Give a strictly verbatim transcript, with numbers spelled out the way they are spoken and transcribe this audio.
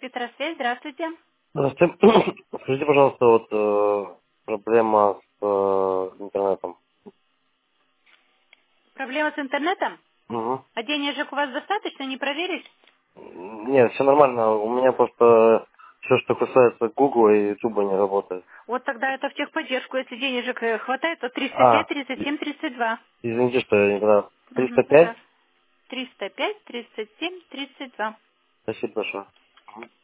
Петросвязь, здравствуйте. Здравствуйте. Скажите, пожалуйста, вот э, проблема с э, интернетом. Проблема с интернетом? Угу. А денежек у вас достаточно, не проверить? Нет, все нормально. У меня просто все, что касается Google и YouTube, не работает. Вот тогда это в техподдержку. Если денежек э, хватает, то триста пять, А, тридцать и- семь, тридцать два. извините, что я никогда... Угу, триста пять? пожалуйста. триста пять, тридцать семь, тридцать два. Спасибо большое.